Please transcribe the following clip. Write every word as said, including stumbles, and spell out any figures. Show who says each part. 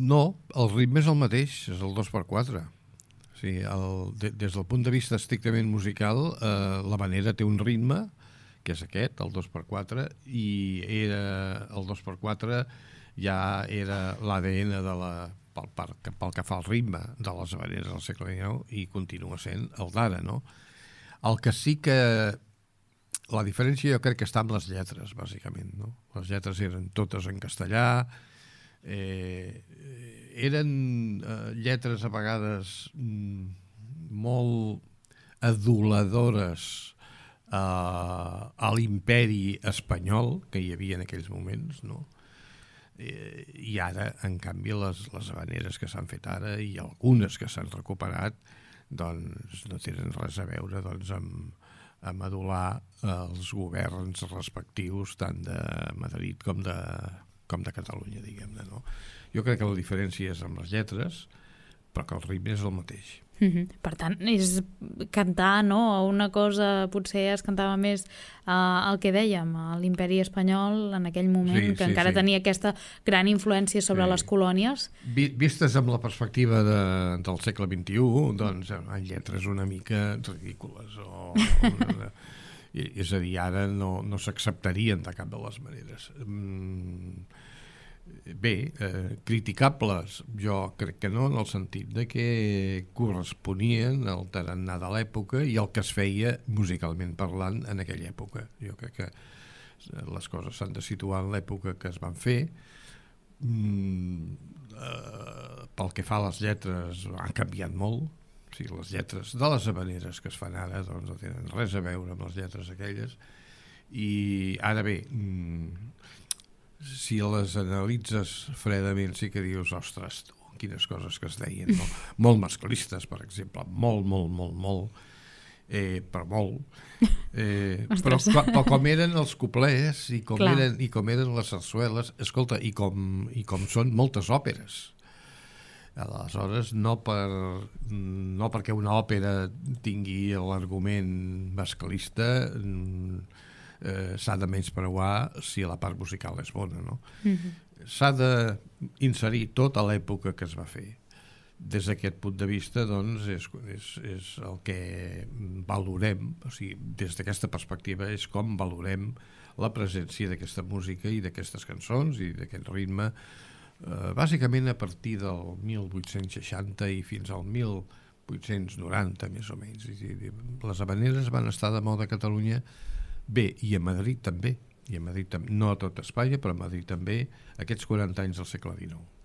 Speaker 1: No, el ritme és el mateix, és el dos per quatre. O sigui, el, de, des del punt de vista estrictament musical, eh, l'havanera té un ritme, que és aquest, el dos per quatre, i era, el dos per quatre ja era l'A D N de la, pel, pel, pel que fa al ritme de les havaneres del segle dinou, i continua sent el d'ara, no? El que sí que... La diferència jo crec que està amb les lletres, bàsicament, no? Les lletres eren totes en castellà, eh, eren eh, lletres a vegades mm, molt aduladores eh, a l'imperi espanyol que hi havia en aquells moments, no? Eh, i ara, en canvi, les, les havaneres que s'han fet ara i algunes que s'han recuperat doncs no tenen res a veure doncs, amb, amb adular els governs respectius tant de Madrid com de, com de Catalunya, diguem-ne, no? Jo crec que la diferència és amb les lletres, però que el ritme és el mateix.
Speaker 2: Mm-hmm. Per tant, és cantar, no? Una cosa, potser es cantava més uh, el que dèiem, l'imperi espanyol en aquell moment,
Speaker 1: sí,
Speaker 2: que
Speaker 1: sí,
Speaker 2: encara
Speaker 1: sí.
Speaker 2: tenia aquesta gran influència sobre sí. les colònies.
Speaker 1: Vistes amb la perspectiva de, del segle vint-i-u, doncs en lletres una mica ridícules o... Una, és a dir, ara no, no s'acceptarien de cap de les maneres. Mm, bé, eh, criticables jo crec que no, en el sentit de que corresponien al tarannà de l'època i el que es feia musicalment parlant en aquella època. Jo crec que les coses s'han de situar en l'època que es van fer. Mm, eh, pel que fa a les lletres han canviat molt. O sigui, les lletres de les havaneres que es fan ara doncs, no tenen res a veure amb les lletres aquelles. I ara bé, si les analitzes fredament sí que dius, ostres, tu, quines coses que es deien, no? Molt masclistes, per exemple, molt, molt, molt, molt, eh, però molt. Eh, però, però com eren els couplets i com, eren, i com eren les sarsueles, escolta, i com, i com són moltes òperes. Aleshores, no, per, no perquè una òpera tingui l'argument masclista eh, s'ha de menyspreuar si la part musical és bona, no? Mm-hmm. S'ha d'inserir tota l'època que es va fer. Des d'aquest punt de vista, doncs, és, és, és el que valorem, o sigui, des d'aquesta perspectiva és com valorem la presència d'aquesta música i d'aquestes cançons i d'aquest ritme. Uh, bàsicament a partir del mil vuit-cents seixanta i fins al mil vuit-cents noranta més o menys. Les havaneres van estar de moda a Catalunya, bé, i a Madrid també, i a Madrid també, no a tot Espanya, però a Madrid també, aquests quaranta anys del segle dinou.